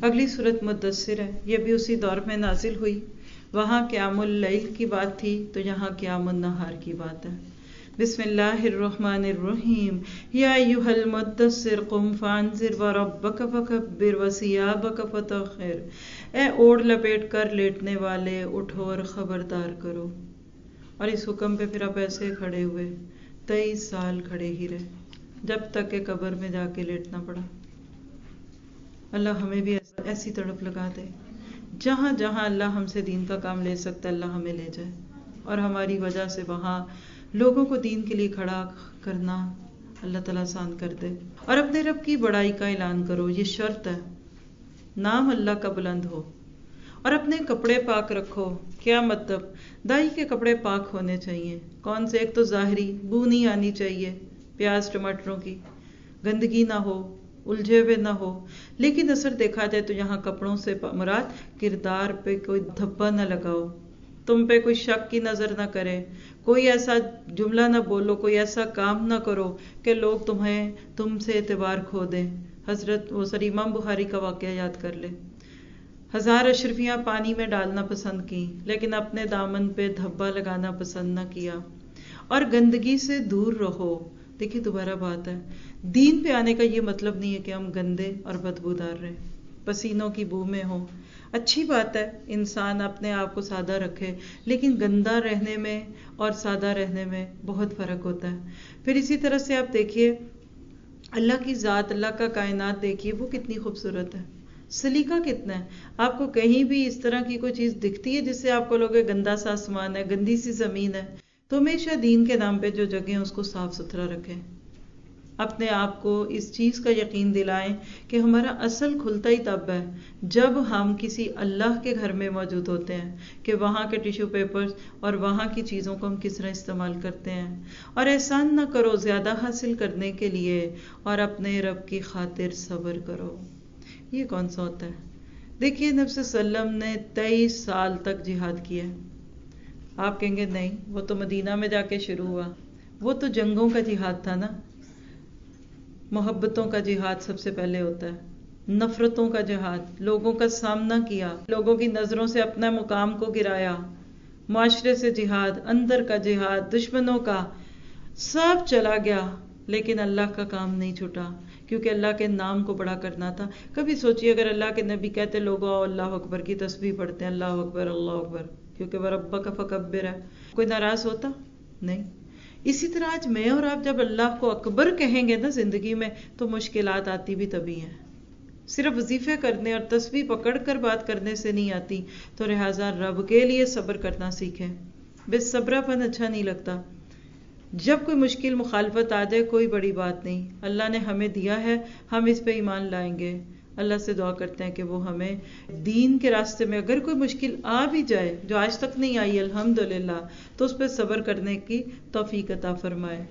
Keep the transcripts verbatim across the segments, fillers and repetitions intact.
اگلی صورت مدثر ہے، یہ بھی اسی دور میں نازل ہوئی. وہاں قیام اللیل کی بات تھی تو یہاں قیام النہار کی بات ہے. بسم اللہ الرحمن الرحیم. یا ایھا المدثر قم فانذر وربک فکبر وثیابک فطہر. اے اوڑھ لپیٹ کر لیٹنے والے، اٹھو اور خبردار کرو. اور اس حکم پہ پھر آپ ایسے کھڑے ہوئے، تیئیس سال کھڑے ہی رہے، جب تک کہ قبر میں جا کے لیٹنا پڑا. اللہ ہمیں بھی ایسی تڑپ لگا دے، جہاں جہاں اللہ ہم سے دین کا کام لے سکتا ہے اللہ ہمیں لے جائے، اور ہماری وجہ سے وہاں لوگوں کو دین کے لیے کھڑا کرنا اللہ تعالیٰ آسان کر دے. اور اپنے رب کی بڑائی کا اعلان کرو، یہ شرط ہے، نام اللہ کا بلند ہو. اور اپنے کپڑے پاک رکھو. کیا مطلب؟ دائی کے کپڑے پاک ہونے چاہیے. کون سے؟ ایک تو ظاہری، بو نہیں آنی چاہیے پیاز ٹماٹروں کی، گندگی نہ ہو، الجھے ہوئے نہ ہو. لیکن اثر دیکھا جائے تو یہاں کپڑوں سے مراد کردار پہ کوئی دھبا نہ لگاؤ، تم پہ کوئی شک کی نظر نہ کرے، کوئی ایسا جملہ نہ بولو، کوئی ایسا کام نہ کرو کہ لوگ تمہیں تم سے اعتبار کھو دیں. حضرت وہ سر امام بخاری کا واقعہ یاد کر لے. ہزار اشرفیاں پانی میں ڈالنا پسند کی لیکن اپنے دامن پہ دھبا لگانا پسند نہ کیا. اور گندگی سے دور رہو. دیکھیے دوبارہ بات ہے، دین پہ آنے کا یہ مطلب نہیں ہے کہ ہم گندے اور بدبودار رہیں، پسینوں کی بو میں ہوں. اچھی بات ہے انسان اپنے آپ کو سادہ رکھے، لیکن گندا رہنے میں اور سادہ رہنے میں بہت فرق ہوتا ہے. پھر اسی طرح سے آپ دیکھیے اللہ کی ذات، اللہ کا کائنات دیکھیے وہ کتنی خوبصورت ہے، سلیقہ کتنا ہے. آپ کو کہیں بھی اس طرح کی کوئی چیز دکھتی ہے جس سے آپ کو لوگے گندا سا آسمان ہے، گندی سی زمین ہے، تو ہمیشہ دین کے نام پہ جو جگہ ہیں اس کو صاف ستھرا رکھیں. اپنے آپ کو اس چیز کا یقین دلائیں کہ ہمارا اصل کھلتا ہی تب ہے جب ہم کسی اللہ کے گھر میں موجود ہوتے ہیں، کہ وہاں کے ٹیشو پیپرز اور وہاں کی چیزوں کو ہم کس طرح استعمال کرتے ہیں. اور احسان نہ کرو زیادہ حاصل کرنے کے لیے، اور اپنے رب کی خاطر صبر کرو. یہ کون سا ہوتا ہے؟ دیکھیے نبی صلی اللہ علیہ وسلم نے تیئیس سال تک جہاد کیا. آپ کہیں گے نہیں وہ تو مدینہ میں جا کے شروع ہوا، وہ تو جنگوں کا جہاد تھا نا. محبتوں کا جہاد سب سے پہلے ہوتا ہے، نفرتوں کا جہاد، لوگوں کا سامنا کیا، لوگوں کی نظروں سے اپنا مقام کو گرایا، معاشرے سے جہاد، اندر کا جہاد، دشمنوں کا، سب چلا گیا. لیکن اللہ کا کام نہیں چھوٹا، کیونکہ اللہ کے نام کو بڑا کرنا تھا. کبھی سوچیے اگر اللہ کے نبی کہتے لوگوں اللہ اکبر کی تسبیح پڑھتے ہیں، اللہ اکبر اللہ اکبر، کیونکہ وربک فکبر ہے، کوئی ناراض ہوتا؟ نہیں. اسی طرح آج میں اور آپ جب اللہ کو اکبر کہیں گے نا زندگی میں، تو مشکلات آتی بھی تبھی ہیں. صرف وظیفے کرنے اور تسبیح پکڑ کر بات کرنے سے نہیں آتی. تو لہٰذا رب کے لیے صبر کرنا سیکھیں. بے صبرا پن اچھا نہیں لگتا. جب کوئی مشکل مخالفت آ جائے کوئی بڑی بات نہیں، اللہ نے ہمیں دیا ہے، ہم اس پہ ایمان لائیں گے. اللہ سے دعا کرتے ہیں کہ وہ ہمیں دین کے راستے میں اگر کوئی مشکل آ بھی جائے جو آج تک نہیں آئی الحمدللہ، تو اس پہ صبر کرنے کی توفیق عطا فرمائے.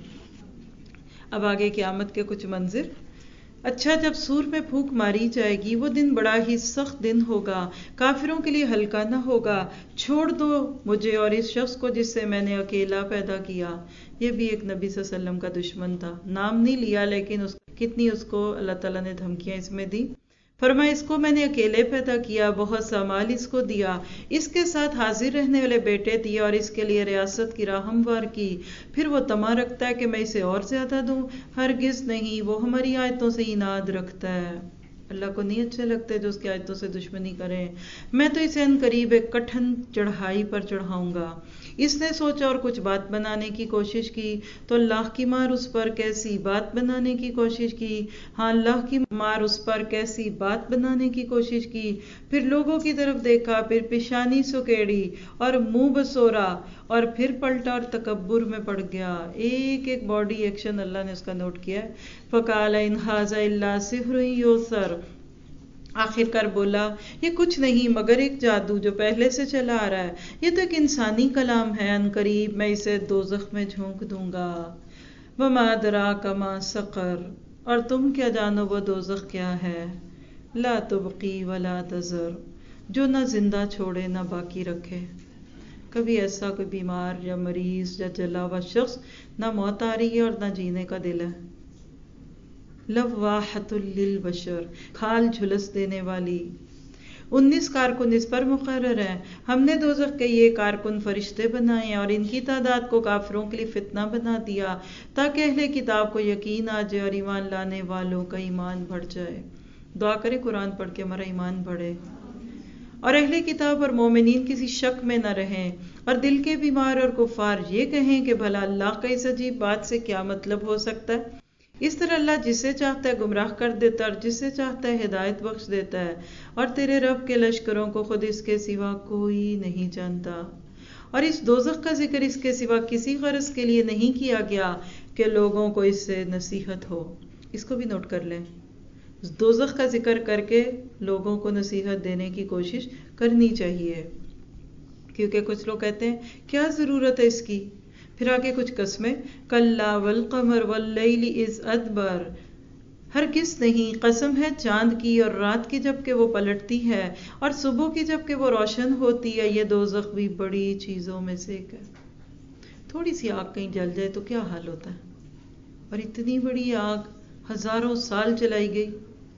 اب آگے قیامت کے کچھ منظر. اچھا جب سور میں پھونک ماری جائے گی وہ دن بڑا ہی سخت دن ہوگا، کافروں کے لیے ہلکا نہ ہوگا. چھوڑ دو مجھے اور اس شخص کو جس سے میں نے اکیلا پیدا کیا. یہ بھی ایک نبی صلی اللہ علیہ وسلم کا دشمن تھا، نام نہیں لیا لیکن اس کتنی اس کو اللہ تعالیٰ نے دھمکیاں اس میں دی. فرمایا اس کو میں نے اکیلے پیدا کیا، بہت سا مال اس کو دیا، اس کے ساتھ حاضر رہنے والے بیٹے دیے اور اس کے لیے ریاست کی راہ ہموار کی. پھر وہ طمع رکھتا ہے کہ میں اسے اور زیادہ دوں. ہرگز نہیں، وہ ہماری آیتوں سے اناد رکھتا ہے. اللہ کو نہیں اچھے لگتے جو اس کی آیتوں سے دشمنی کریں. میں تو اسے ان قریب ایک کٹھن چڑھائی پر چڑھاؤں گا. اس نے سوچا اور کچھ بات بنانے کی کوشش کی تو اللہ کی مار اس پر کیسی بات بنانے کی کوشش کی. ہاں اللہ کی مار اس پر کیسی بات بنانے کی کوشش کی. پھر لوگوں کی طرف دیکھا، پھر پیشانی سکیڑی اور منہ بسورا، اور پھر پلٹا اور تکبر میں پڑ گیا. ایک ایک باڈی ایکشن اللہ نے اس کا نوٹ کیا. فقال ان ھذا الا سحر یؤثر. آخر کار بولا یہ کچھ نہیں مگر ایک جادو جو پہلے سے چلا آ رہا ہے. یہ تو ایک انسانی کلام ہے، ان قریب میں اسے دوزخ میں جھونک دوں گا. وما ادراک ما سقر. اور تم کیا جانو وہ دوزخ کیا ہے. لا تبقی ولا تذر. جو نہ زندہ چھوڑے نہ باقی رکھے. کبھی ایسا کوئی بیمار یا مریض یا جلا ہوا شخص، نہ موت آ رہی ہے اور نہ جینے کا دل ہے، لواحۃ للبشر، کھال جھلس دینے والی۔ انیس کارکن اس پر مقرر ہیں۔ ہم نے دوزخ کے یہ کارکن فرشتے بنائے اور ان کی تعداد کو کافروں کے لیے فتنہ بنا دیا تاکہ اہل کتاب کو یقین آ جائے اور ایمان لانے والوں کا ایمان بڑھ جائے۔ دعا کریں قرآن پڑھ کے ہمارا ایمان بڑھے اور اہل کتاب اور مومنین کسی شک میں نہ رہیں، اور دل کے بیمار اور کفار یہ کہیں کہ بھلا اللہ کا اس عجیب بات سے کیا مطلب ہو سکتا ہے۔ اس طرح اللہ جسے چاہتا ہے گمراہ کر دیتا ہے اور جسے چاہتا ہے ہدایت بخش دیتا ہے، اور تیرے رب کے لشکروں کو خود اس کے سوا کوئی نہیں جانتا۔ اور اس دوزخ کا ذکر اس کے سوا کسی غرض کے لیے نہیں کیا گیا کہ لوگوں کو اس سے نصیحت ہو۔ اس کو بھی نوٹ کر لیں، دوزخ کا ذکر کر کے لوگوں کو نصیحت دینے کی کوشش کرنی چاہیے، کیونکہ کچھ لوگ کہتے ہیں کیا ضرورت ہے اس کی، پھر آگے کچھ قسمیں کلا والقمر واللیل اذ ادبر، ہرگز نہیں، قسم ہے چاند کی اور رات کی جب کہ وہ پلٹتی ہے اور صبح کی جب کہ وہ روشن ہوتی ہے، یہ دوزخ بھی بڑی چیزوں میں سے ایک ہے۔ تھوڑی سی آگ کہیں جل جائے تو کیا حال ہوتا ہے، اور اتنی بڑی آگ ہزاروں سال چلائی گئی۔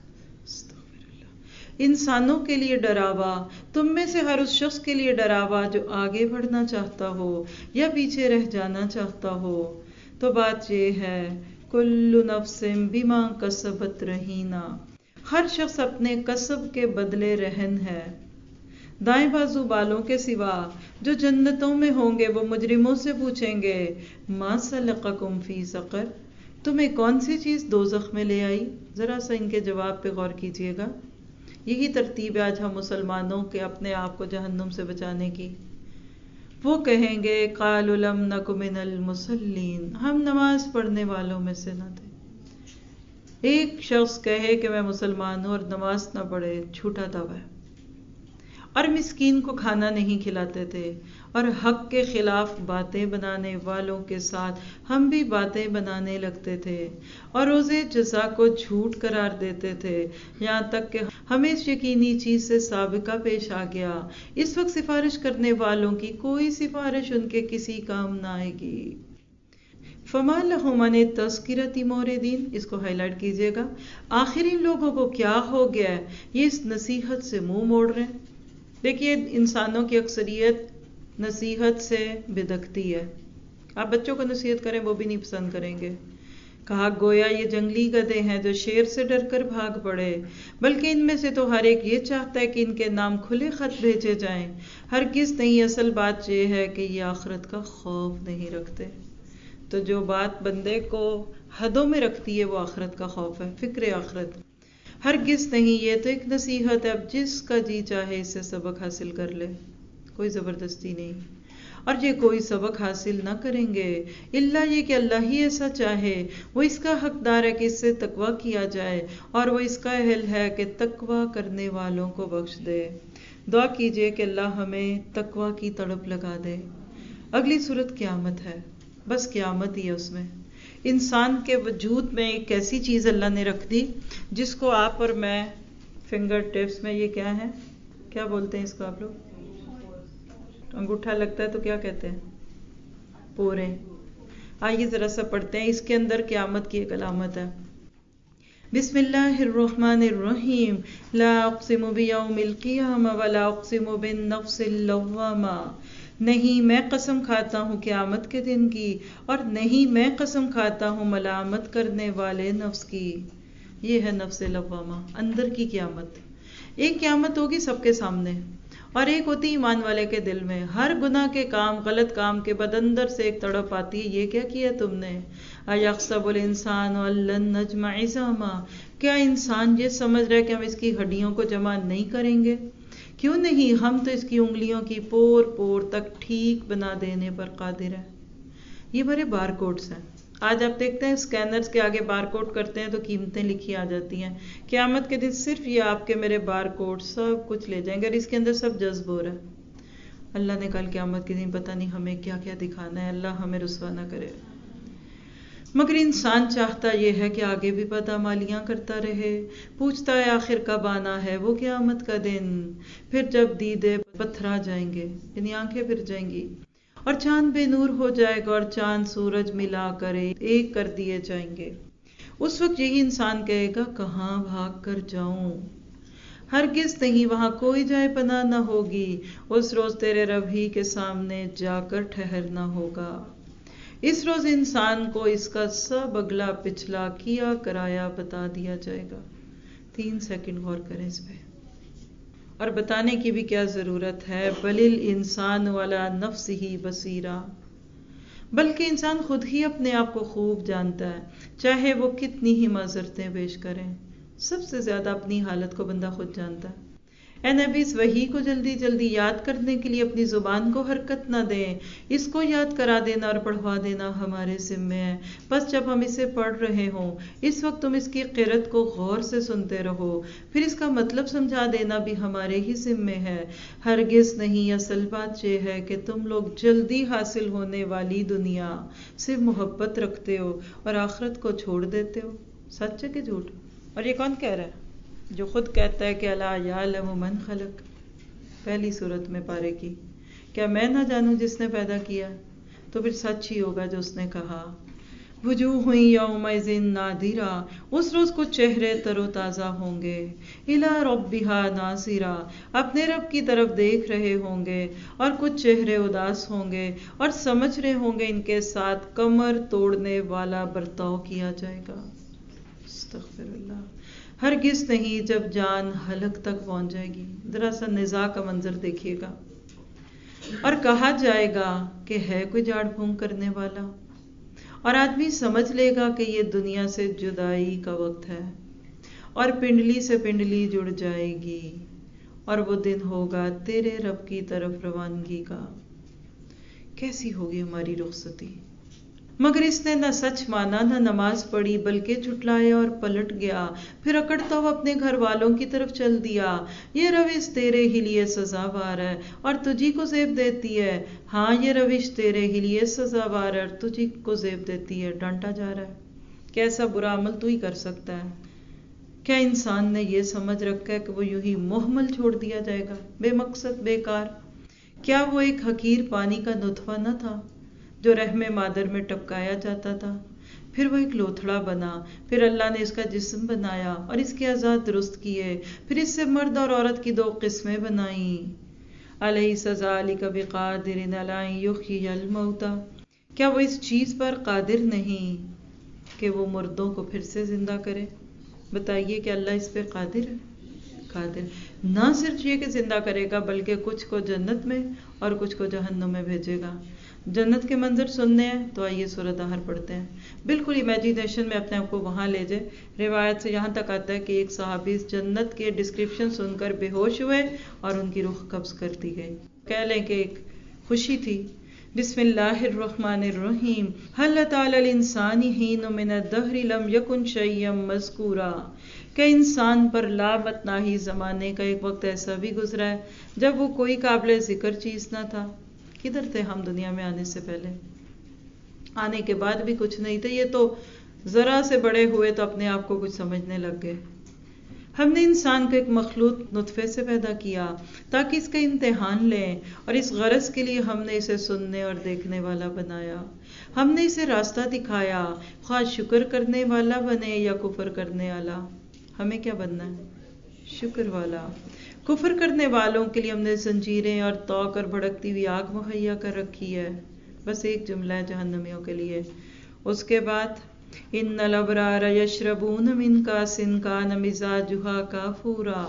انسانوں کے لیے ڈراوا، تم میں سے ہر اس شخص کے لیے ڈراوا جو آگے بڑھنا چاہتا ہو یا پیچھے رہ جانا چاہتا ہو۔ تو بات یہ ہے کل نفس بما کسبت رہینہ، ہر شخص اپنے کسب کے بدلے رہن ہے۔ دائیں بازو بالوں کے سوا جو جنتوں میں ہوں گے وہ مجرموں سے پوچھیں گے ما سلککم فی سقر، تمہیں کون سی چیز دوزخ میں لے آئی؟ ذرا سا ان کے جواب پہ غور کیجیے گا۔ یہی ترتیب ہے آج ہم مسلمانوں کے اپنے آپ کو جہنم سے بچانے کی۔ وہ کہیں گے قالوا لم نک من المصلین، ہم نماز پڑھنے والوں میں سے نہ تھے۔ ایک شخص کہے کہ میں مسلمان ہوں اور نماز نہ پڑھے، جھوٹا دعویٰ ہے۔ اور مسکین کو کھانا نہیں کھلاتے تھے، اور حق کے خلاف باتیں بنانے والوں کے ساتھ ہم بھی باتیں بنانے لگتے تھے، اور روزے جزا کو جھوٹ قرار دیتے تھے، یہاں تک کہ ہمیں اس یقینی چیز سے سابقہ پیش آ گیا اس وقت سفارش کرنے والوں کی کوئی سفارش ان کے کسی کام نہ آئے گی۔ فما لہم عن التذکرۃ معرضین، اس کو ہائی لائٹ کیجیے گا۔ آخر ان لوگوں کو کیا ہو گیا ہے، یہ اس نصیحت سے منہ موڑ رہے ہیں۔ دیکھیے انسانوں کی اکثریت نصیحت سے بدکتی ہے۔ آپ بچوں کو نصیحت کریں وہ بھی نہیں پسند کریں گے۔ کہا گویا یہ جنگلی گدھے ہیں جو شیر سے ڈر کر بھاگ پڑے، بلکہ ان میں سے تو ہر ایک یہ چاہتا ہے کہ ان کے نام کھلے خط بھیجے جائیں۔ ہرگز نہیں، اصل بات یہ ہے کہ یہ آخرت کا خوف نہیں رکھتے۔ تو جو بات بندے کو حدوں میں رکھتی ہے وہ آخرت کا خوف ہے، فکر آخرت۔ ہرگز نہیں، یہ تو ایک نصیحت ہے، اب جس کا جی چاہے اس سے سبق حاصل کر لے، کوئی زبردستی نہیں۔ اور یہ کوئی سبق حاصل نہ کریں گے الا یہ کہ اللہ ہی ایسا چاہے، وہ اس کا حقدار ہے کہ اس سے تقوی کیا جائے، اور وہ اس کا اہل ہے کہ تقوی کرنے والوں کو بخش دے۔ دعا کیجئے کہ اللہ ہمیں تقوی کی تڑپ لگا دے۔ اگلی صورت قیامت ہے، بس قیامت ہی ہے، اس میں انسان کے وجود میں ایک ایسی چیز اللہ نے رکھ دی جس کو آپ اور میں فنگر ٹپس میں، یہ کیا ہے، کیا بولتے ہیں اس کو آپ لوگ، انگوٹھا لگتا ہے تو کیا کہتے ہیں، پورے۔ آئیے ذرا سا پڑھتے ہیں، اس کے اندر قیامت کی ایک علامت ہے۔ بسم اللہ الرحمن الرحیم، لا اقسم بیوم القیامہ ولا اقسم بالنفس اللوامہ، نہیں میں قسم کھاتا ہوں قیامت کے دن کی، اور نہیں میں قسم کھاتا ہوں ملامت کرنے والے نفس کی۔ یہ ہے نفس لوامہ، اندر کی قیامت۔ ایک قیامت ہوگی سب کے سامنے، اور ایک ہوتی ایمان والے کے دل میں۔ ہر گناہ کے کام، غلط کام کے بعد اندر سے ایک تڑپ آتی ہے، یہ کیا کیا تم نے؟ ایحسب الانسان ان لن نجمع عظامہ، کیا انسان یہ سمجھ رہا ہے کہ ہم اس کی ہڈیوں کو جمع نہیں کریں گے؟ کیوں نہیں، ہم تو اس کی انگلیوں کی پور پور تک ٹھیک بنا دینے پر قادر ہیں۔ یہ بڑے بار کوڈز ہیں، آج آپ دیکھتے ہیں اسکینرز کے آگے بار کوڈ کرتے ہیں تو قیمتیں لکھی آ جاتی ہیں۔ قیامت کے دن صرف یہ آپ کے میرے بار کوڈ سب کچھ لے جائیں گے، اور اس کے اندر سب جذب ہو رہا ہے۔ اللہ نے کل قیامت کے دن پتہ نہیں ہمیں کیا کیا دکھانا ہے، اللہ ہمیں رسوا نہ کرے۔ مگر انسان چاہتا یہ ہے کہ آگے بھی بدعمالیاں کرتا رہے، پوچھتا ہے آخر کب آنا ہے وہ قیامت کا دن، پھر جب دیدے پتھرا جائیں گے، یعنی آنکھیں پھر جائیں گی، اور چاند بے نور ہو جائے گا، اور چاند سورج ملا کر ایک کر دیے جائیں گے۔ اس وقت یہی انسان کہے گا کہاں بھاگ کر جاؤں، ہرگز نہیں، وہاں کوئی جائے پناہ نہ ہوگی، اس روز تیرے رب ہی کے سامنے جا کر ٹھہرنا ہوگا۔ اس روز انسان کو اس کا سب اگلا پچھلا کیا کرایا بتا دیا جائے گا۔ تین سیکنڈ غور کریں اس پہ۔ اور بتانے کی بھی کیا ضرورت ہے، بل الانسان علی نفسہ بصیرہ، بلکہ انسان خود ہی اپنے آپ کو خوب جانتا ہے، چاہے وہ کتنی ہی معذرتیں پیش کریں، سب سے زیادہ اپنی حالت کو بندہ خود جانتا ہے۔ اے نبی، اس وحی کو جلدی جلدی یاد کرنے کے لیے اپنی زبان کو حرکت نہ دیں، اس کو یاد کرا دینا اور پڑھوا دینا ہمارے ذمے ہے۔ بس جب ہم اسے پڑھ رہے ہوں اس وقت تم اس کی قرأت کو غور سے سنتے رہو، پھر اس کا مطلب سمجھا دینا بھی ہمارے ہی ذمے ہے۔ ہرگز نہیں، اصل بات یہ ہے کہ تم لوگ جلدی حاصل ہونے والی دنیا سے محبت رکھتے ہو اور آخرت کو چھوڑ دیتے ہو۔ سچ ہے کہ جھوٹ؟ اور یہ کون کہہ رہا ہے؟ جو خود کہتا ہے کہ الا یعلم من خلق، پہلی صورت میں پارے کی، کیا میں نہ جانوں جس نے پیدا کیا؟ تو پھر سچ ہی ہوگا جو اس نے کہا۔ وجوہ یومئذ ناظرہ، اس روز کچھ چہرے تر و تازہ ہوں گے، الی ربہا ناظرہ، اپنے رب کی طرف دیکھ رہے ہوں گے، اور کچھ چہرے اداس ہوں گے اور سمجھ رہے ہوں گے ان کے ساتھ کمر توڑنے والا برتاؤ کیا جائے گا۔ استغفر اللہ۔ ہرگز نہیں، جب جان حلق تک پہنچ جائے گی، ذرا سا نزاع کا منظر دیکھیے گا، اور کہا جائے گا کہ ہے کوئی جھاڑ پھونک کرنے والا، اور آدمی سمجھ لے گا کہ یہ دنیا سے جدائی کا وقت ہے، اور پنڈلی سے پنڈلی جڑ جائے گی، اور وہ دن ہوگا تیرے رب کی طرف روانگی کا۔ کیسی ہوگی ہماری رخصتی؟ مگر اس نے نہ سچ مانا نہ نماز پڑھی، بلکہ جھٹلایا اور پلٹ گیا، پھر اکڑتا ہوا اپنے گھر والوں کی طرف چل دیا۔ یہ روش تیرے ہی لیے سزاوار ہے اور تجھی کو زیب دیتی ہے۔ ہاں، یہ روش تیرے ہی لیے سزاوار ہے اور تجھی کو زیب دیتی ہے۔ ڈانٹا جا رہا ہے کہ ایسا برا عمل تو ہی کر سکتا ہے۔ کیا انسان نے یہ سمجھ رکھا ہے کہ وہ یوں ہی محمل چھوڑ دیا جائے گا، بے مقصد بیکار؟ کیا وہ ایک حقیر پانی کا نطفہ نہ تھا جو رحم مادر میں ٹپکایا جاتا تھا، پھر وہ ایک لوتھڑا بنا، پھر اللہ نے اس کا جسم بنایا اور اس کے اعضاء درست کیے، پھر اس سے مرد اور عورت کی دو قسمیں بنائیں۔ الیس ذلک بقادر علی ان یحیی الموتى، کیا وہ اس چیز پر قادر نہیں کہ وہ مردوں کو پھر سے زندہ کرے؟ بتائیے کہ اللہ اس پہ قادر ہے؟ قادر نہ صرف یہ کہ زندہ کرے گا، بلکہ کچھ کو جنت میں اور کچھ کو جہنم میں بھیجے گا۔ جنت کے منظر سننے ہیں تو آئیے سورۃ دہر پڑھتے ہیں، بالکل امیجینیشن میں اپنے آپ کو وہاں لے جائے۔ روایت سے یہاں تک آتا ہے کہ ایک صحابی جنت کے ڈسکرپشن سن کر بے ہوش ہوئے اور ان کی روح قبض کر دی گئی۔ کہہ لیں کہ ایک خوشی تھی۔ بسم اللہ الرحمن الرحیم، هل أتى على الإنسان حين من الدهر لم يكن شيئا مذكورا، کہ انسان پر لامتناہی زمانے کا ایک وقت ایسا بھی گزرا ہے جب وہ کوئی قابل ذکر چیز نہ تھا۔ کدھر تھے ہم دنیا میں آنے سے پہلے؟ آنے کے بعد بھی کچھ نہیں تھے، یہ تو ذرا سے بڑے ہوئے تو اپنے آپ کو کچھ سمجھنے لگ گئے۔ ہم نے انسان کو ایک مخلوط نطفے سے پیدا کیا تاکہ اس کا امتحان لیں، اور اس غرض کے لیے ہم نے اسے سننے اور دیکھنے والا بنایا۔ ہم نے اسے راستہ دکھایا، خواہ شکر کرنے والا بنے یا کفر کرنے والا۔ ہمیں کیا بننا ہے؟ شکر والا۔ کفر کرنے والوں کے لیے ہم نے زنجیریں اور توق اور بھڑکتی ہوئی آگ مہیا کر رکھی ہے۔ بس ایک جملہ ہے جہنمیوں کے لیے۔ اس کے بعد ان الابرار یشربون من کاس کان مزاجھا کافورا،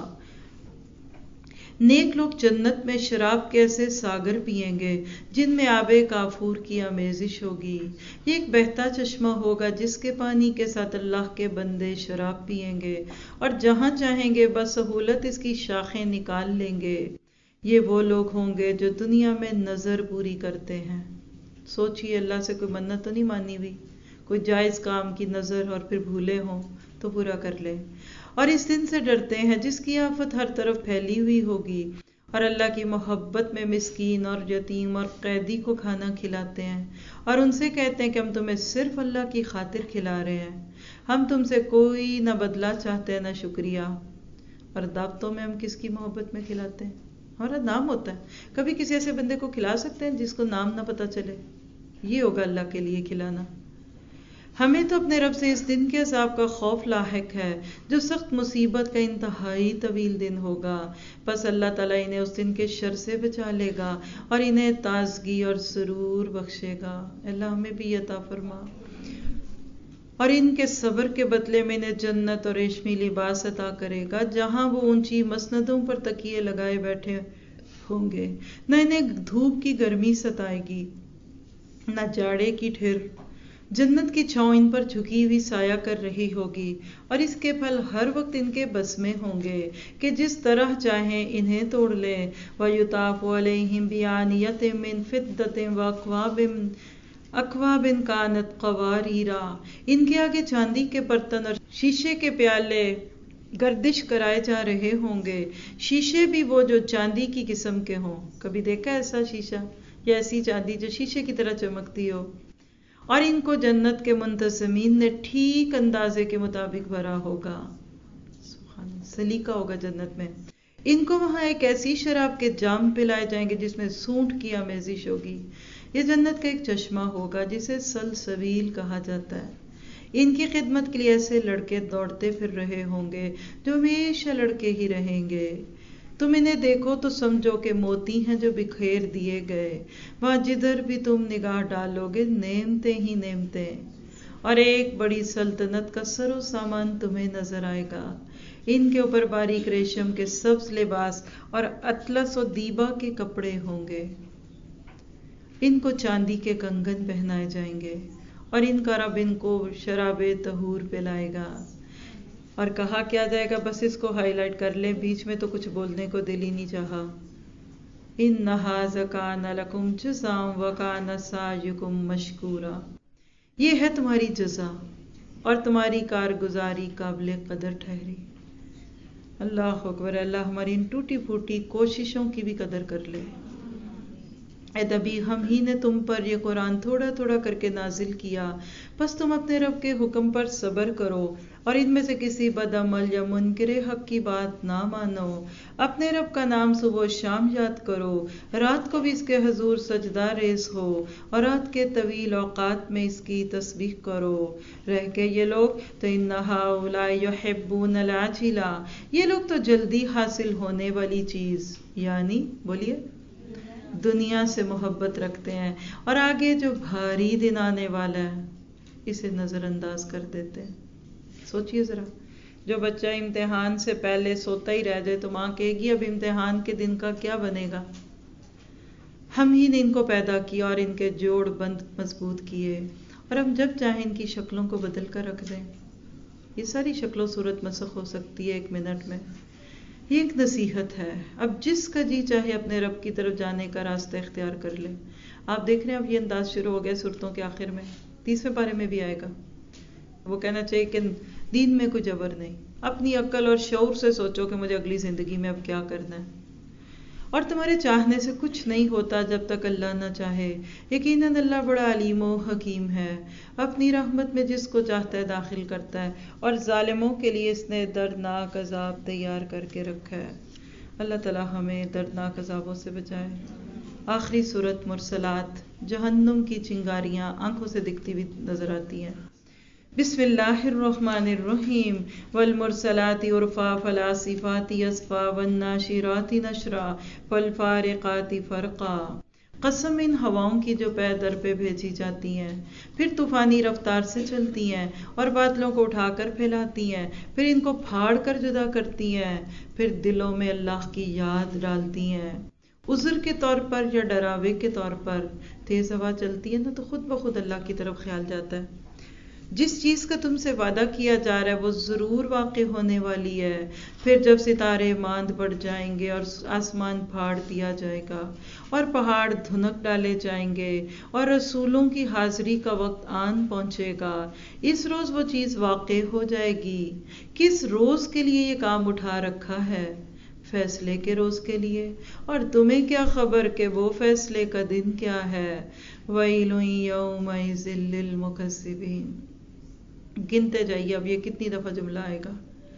نیک لوگ جنت میں شراب کے ایسے ساگر پیئیں گے جن میں آب کافور کی آمیزش ہوگی۔ یہ ایک بہتا چشمہ ہوگا جس کے پانی کے ساتھ اللہ کے بندے شراب پیئیں گے اور جہاں چاہیں گے بسہولت اس کی شاخیں نکال لیں گے۔ یہ وہ لوگ ہوں گے جو دنیا میں نظر پوری کرتے ہیں۔ سوچئے اللہ سے کوئی منت تو نہیں مانی ہوئی، کوئی جائز کام کی نظر اور پھر بھولے ہوں تو پورا کر لیں، اور اس دن سے ڈرتے ہیں جس کی آفت ہر طرف پھیلی ہوئی ہوگی، اور اللہ کی محبت میں مسکین اور یتیم اور قیدی کو کھانا کھلاتے ہیں، اور ان سے کہتے ہیں کہ ہم تمہیں صرف اللہ کی خاطر کھلا رہے ہیں، ہم تم سے کوئی نہ بدلہ چاہتے ہیں نہ شکریہ۔ اور دعوتوں میں ہم کس کی محبت میں کھلاتے ہیں؟ ہمارا نام ہوتا ہے۔ کبھی کسی ایسے بندے کو کھلا سکتے ہیں جس کو نام نہ پتہ چلے؟ یہ ہوگا اللہ کے لیے کھلانا۔ ہمیں تو اپنے رب سے اس دن کے عذاب کا خوف لاحق ہے جو سخت مصیبت کا انتہائی طویل دن ہوگا، پس اللہ تعالیٰ انہیں اس دن کے شر سے بچا لے گا اور انہیں تازگی اور سرور بخشے گا۔ اللہ ہمیں بھی عطا فرما۔ اور ان کے صبر کے بدلے میں انہیں جنت اور ریشمی لباس عطا کرے گا جہاں وہ اونچی مسندوں پر تکیے لگائے بیٹھے ہوں گے، نہ انہیں دھوپ کی گرمی ستائے گی نہ جاڑے کی ٹھر۔ جنت کی چھاؤں ان پر جھکی ہوئی سایہ کر رہی ہوگی اور اس کے پھل ہر وقت ان کے بس میں ہوں گے کہ جس طرح چاہیں انہیں توڑ لیں۔ وَيُطَافُ عَلَيْهِمْ بِآنِيَةٍ مِّن فِضَّةٍ وَأَكْوَابٍ اکوابن کانت قواریرا، ان کے آگے چاندی کے برتن اور شیشے کے پیالے گردش کرائے جا رہے ہوں گے، شیشے بھی وہ جو چاندی کی قسم کے ہوں۔ کبھی دیکھا ایسا شیشہ یا ایسی چاندی جو شیشے کی طرح چمکتی ہو؟ اور ان کو جنت کے منتظمین نے ٹھیک اندازے کے مطابق بھرا ہوگا، سلیقہ ہوگا جنت میں۔ ان کو وہاں ایک ایسی شراب کے جام پلائے جائیں گے جس میں سونٹ کی آمیزش ہوگی۔ یہ جنت کا ایک چشمہ ہوگا جسے سلسبیل کہا جاتا ہے۔ ان کی خدمت کے لیے ایسے لڑکے دوڑتے پھر رہے ہوں گے جو ہمیشہ لڑکے ہی رہیں گے۔ تم انہیں دیکھو تو سمجھو کہ موتی ہیں جو بکھیر دیے گئے، وہاں جدھر بھی تم نگاہ ڈالو گے نعمتیں ہی نعمتیں، اور ایک بڑی سلطنت کا سر و سامان تمہیں نظر آئے گا۔ ان کے اوپر باریک ریشم کے سبز لباس اور اطلس و دیبا کے کپڑے ہوں گے۔ ان کو چاندی کے کنگن پہنائے جائیں گے اور ان کا رب ان کو شراب طہور پلائے گا۔ اور کہا کیا جائے گا، بس اس کو ہائی لائٹ کر لیں، بیچ میں تو کچھ بولنے کو دل ہی نہیں چاہا۔ اِنَّ هَٰذَا كَانَ لَكُمْ جَزَاءً وَكَانَ سَعْيُكُمْ مَشْكُورًا، یہ ہے تمہاری جزا اور تمہاری کارگزاری قابل قدر ٹھہری۔ اللہ اکبر، اللہ ہماری ان ٹوٹی پھوٹی کوششوں کی بھی قدر کر لے۔ اے نبی، ہم ہی نے تم پر یہ قرآن تھوڑا تھوڑا کر کے نازل کیا، بس تم اپنے رب کے حکم پر صبر کرو اور ان میں سے کسی بد عمل یا منکر حق کی بات نہ مانو۔ اپنے رب کا نام صبح و شام یاد کرو، رات کو بھی اس کے حضور سجدہ ریز ہو اور رات کے طویل اوقات میں اس کی تسبیح کرو۔ رہ کے یہ لوگ تو ان ہؤلاء یحبون العاجلہ، یہ لوگ تو جلدی حاصل ہونے والی چیز یعنی بولیے دنیا سے محبت رکھتے ہیں، اور آگے جو بھاری دن آنے والا ہے اسے نظر انداز کر دیتے ہیں۔ سوچئے ذرا، جو بچہ امتحان سے پہلے سوتا ہی رہ جائے تو ماں کہے گی اب امتحان کے دن کا کیا بنے گا۔ ہم ہی نے ان کو پیدا کیا اور ان کے جوڑ بند مضبوط کیے، اور ہم جب چاہیں ان کی شکلوں کو بدل کر رکھ دیں۔ یہ ساری شکل و صورت مسخ ہو سکتی ہے ایک منٹ میں۔ یہ ایک نصیحت ہے، اب جس کا جی چاہے اپنے رب کی طرف جانے کا راستہ اختیار کر لے۔ آپ دیکھ رہے ہیں اب یہ انداز شروع ہو گیا صورتوں کے آخر میں، تیسویں پارے میں بھی آئے گا۔ وہ کہنا چاہیے کہ دین میں کوئی جبر نہیں، اپنی عقل اور شعور سے سوچو کہ مجھے اگلی زندگی میں اب کیا کرنا ہے، اور تمہارے چاہنے سے کچھ نہیں ہوتا جب تک اللہ نہ چاہے۔ یقیناً اللہ بڑا علیم و حکیم ہے، اپنی رحمت میں جس کو چاہتا ہے داخل کرتا ہے، اور ظالموں کے لیے اس نے دردناک عذاب تیار کر کے رکھا ہے۔ اللہ تعالی ہمیں دردناک عذابوں سے بچائے۔ آخری سورت مرسلات، جہنم کی چنگاریاں آنکھوں سے دکھتی ہوئی نظر آتی ہیں۔ بسم اللہ الرحمن الرحیم، والمرسلات عرفا فالعاصفات عصفا والناشرات نشرا فالفارقات فرقا۔ قسم ان ہواؤں کی جو پے در پہ بھیجی جاتی ہیں، پھر طوفانی رفتار سے چلتی ہیں اور بادلوں کو اٹھا کر پھیلاتی ہیں، پھر ان کو پھاڑ کر جدا کرتی ہیں، پھر دلوں میں اللہ کی یاد ڈالتی ہیں، عذر کے طور پر یا ڈراوے کے طور پر۔ تیز ہوا چلتی ہے نا تو خود بخود اللہ کی طرف خیال جاتا ہے، جس چیز کا تم سے وعدہ کیا جا رہا ہے وہ ضرور واقع ہونے والی ہے۔ پھر جب ستارے ماند پڑ جائیں گے اور آسمان پھاڑ دیا جائے گا اور پہاڑ دھنک ڈالے جائیں گے اور رسولوں کی حاضری کا وقت آن پہنچے گا، اس روز وہ چیز واقع ہو جائے گی۔ کس روز کے لیے یہ کام اٹھا رکھا ہے؟ فیصلے کے روز کے لیے، اور تمہیں کیا خبر کہ وہ فیصلے کا دن کیا ہے۔ وَيْلٌ يَوْمَئِذٍ لِّلْمُكَذِّبِينَ۔ گنتے جائیے اب یہ کتنی دفعہ جملہ آئے گا۔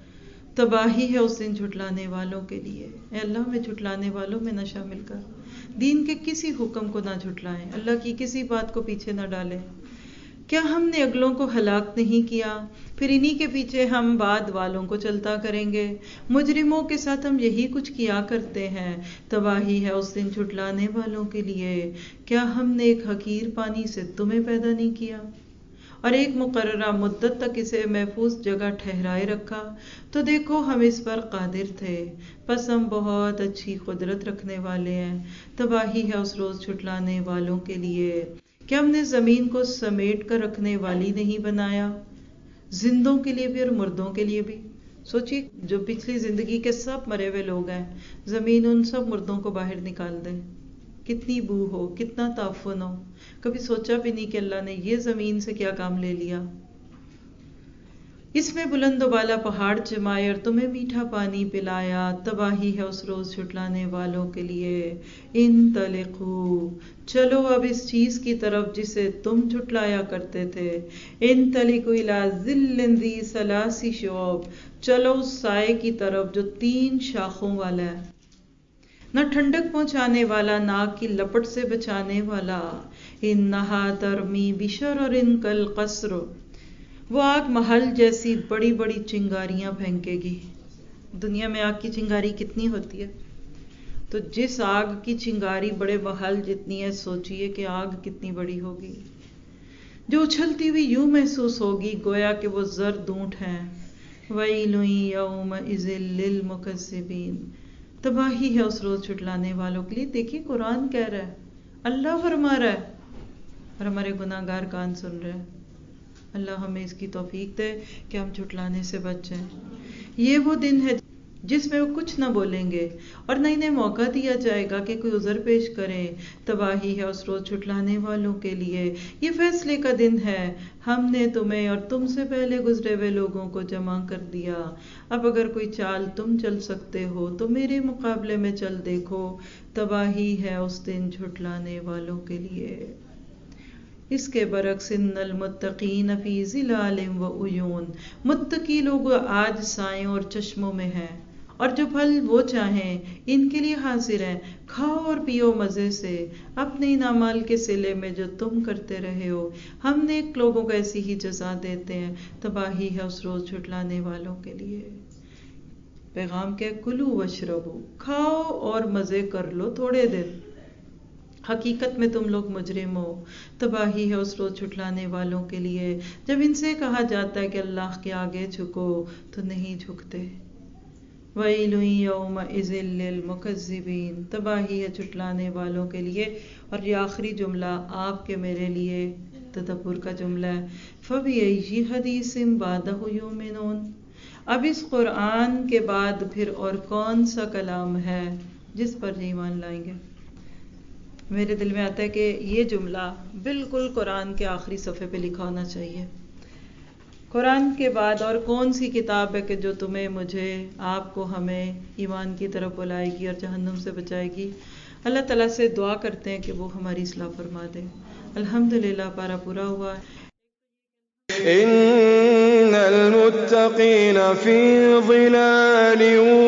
تباہی ہے اس دن جھٹلانے والوں کے لیے۔ اے اللہ میں جھٹلانے والوں میں نہ شامل کر، دین کے کسی حکم کو نہ جھٹلائیں، اللہ کی کسی بات کو پیچھے نہ ڈالیں۔ کیا ہم نے اگلوں کو ہلاک نہیں کیا؟ پھر انہی کے پیچھے ہم بعد والوں کو چلتا کریں گے۔ مجرموں کے ساتھ ہم یہی کچھ کیا کرتے ہیں۔ تباہی ہے اس دن جھٹلانے والوں کے لیے۔ کیا ہم نے ایک حقیر پانی سے تمہیں پیدا نہیں کیا اور ایک مقررہ مدت تک اسے محفوظ جگہ ٹھہرائے رکھا؟ تو دیکھو ہم اس پر قادر تھے، پس ہم بہت اچھی قدرت رکھنے والے ہیں۔ تباہی ہے اس روز جھٹلانے والوں کے لیے۔ کیا ہم نے زمین کو سمیٹ کر رکھنے والی نہیں بنایا، زندوں کے لیے بھی اور مردوں کے لیے بھی؟ سوچیے، جو پچھلی زندگی کے سب مرے ہوئے لوگ ہیں، زمین ان سب مردوں کو باہر نکال دے، کتنی بو ہو، کتنا تعفن ہو۔ کبھی سوچا بھی نہیں کہ اللہ نے یہ زمین سے کیا کام لے لیا۔ اس میں بلند و بالا پہاڑ جمائے اور تمہیں میٹھا پانی پلایا۔ تباہی ہے اس روز جھٹلانے والوں کے لیے۔ انطلقوا، چلو اب اس چیز کی طرف جسے تم جھٹلایا کرتے تھے۔ انطلقوا الی ظل ذی ثلاث شعب، چلو اس سائے کی طرف جو تین شاخوں والا ہے، نہ ٹھنڈک پہنچانے والا، نہ آگ کی لپٹ سے بچانے والا۔ انہا ترمی بشرر کالقصر، وہ آگ محل جیسی بڑی بڑی چنگاریاں پھینکے گی۔ دنیا میں آگ کی چنگاری کتنی ہوتی ہے، تو جس آگ کی چنگاری بڑے محل جتنی ہے، سوچئے کہ آگ کتنی بڑی ہوگی، جو اچھلتی ہوئی یوں محسوس ہوگی گویا کہ وہ زرد اونٹ ہیں۔ وَيْلٌ يَوْمَئِذٍ لِّلْمُكَذِّبِينَ، تباہی ہے اس روز جھٹلانے والوں کے لیے۔ دیکھیے قرآن کہہ رہا ہے، اللہ فرما رہا ہے، اور ہمارے گناہ گار کان سن رہے ہیں۔ اللہ ہمیں اس کی توفیق دے کہ ہم جھٹلانے سے بچ جائیں۔ یہ وہ دن ہے جس میں وہ کچھ نہ بولیں گے اور نہ انہیں موقع دیا جائے گا کہ کوئی عذر پیش کریں۔ تباہی ہے اس روز جھٹلانے والوں کے لیے۔ یہ فیصلے کا دن ہے، ہم نے تمہیں اور تم سے پہلے گزرے ہوئے لوگوں کو جمع کر دیا۔ اب اگر کوئی چال تم چل سکتے ہو تو میرے مقابلے میں چل دیکھو۔ تباہی ہے اس دن جھٹلانے والوں کے لیے۔ اس کے برعکس ان المتقین فی ظلال و عیون، متقی لوگ آج سایوں اور چشموں میں ہیں، اور جو پھل وہ چاہیں ان کے لیے حاضر ہیں۔ کھاؤ اور پیو مزے سے اپنے ان اعمال کے صلے میں جو تم کرتے رہے ہو، ہم نیک لوگوں کو ایسی ہی جزا دیتے ہیں۔ تباہی ہے اس روز جھٹلانے والوں کے لیے۔ پیغام کہ کلو واشربو، کھاؤ اور مزے کر لو تھوڑے دن، حقیقت میں تم لوگ مجرم ہو۔ تباہی ہے اس روز جھٹلانے والوں کے لیے۔ جب ان سے کہا جاتا ہے کہ اللہ کے آگے جھکو تو نہیں جھکتے۔ وَيْلٌ يَوْمَئِذٍ لِّلْمُكَذِّبِينَ، تباہی ہے جھٹلانے والوں کے لیے۔ اور یہ آخری جملہ آپ کے میرے لیے تدبر کا جملہ ہے۔ فَبِأَيِّ حَدِيثٍ بَعْدَهُ يُؤْمِنُونَ، اب اس قرآن کے بعد پھر اور کون سا کلام ہے جس پر ایمان لائیں گے؟ میرے دل میں آتا ہے کہ یہ جملہ بالکل قرآن کے آخری صفحے پہ لکھا ہونا چاہیے۔ قرآن کے بعد اور کون سی کتاب ہے کہ جو تمہیں، مجھے، آپ کو، ہمیں ایمان کی طرف بلائے گی اور جہنم سے بچائے گی؟ اللہ تعالیٰ سے دعا کرتے ہیں کہ وہ ہماری اصلاح فرما دے۔ الحمدللہ پارا پورا ہوا ہے۔ ان المتقین فی ظلال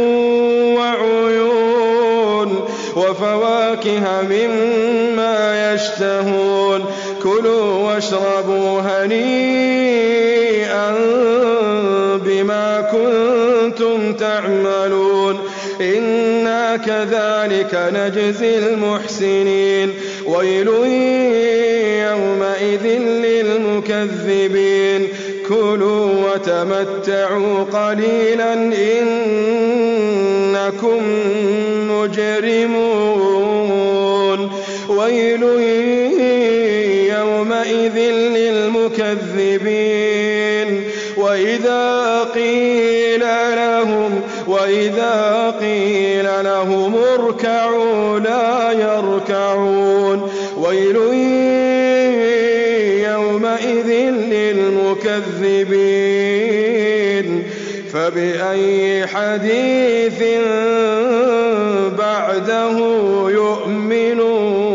وعیون وفواكه مما يشتهون كلوا واشربوا هنيئا بما كنتم تعملون إنا كذلك نجزي المحسنين ويل يومئذ للمكذبين كلوا وتمتعوا قليلا إنكم مجرمون ويل يومئذ للمكذبين وإذا قيل لهم وإذا قيل لهم اركعوا لا يركعون ويل يومئذ للمكذبين فبأي حديث بعده يؤمنون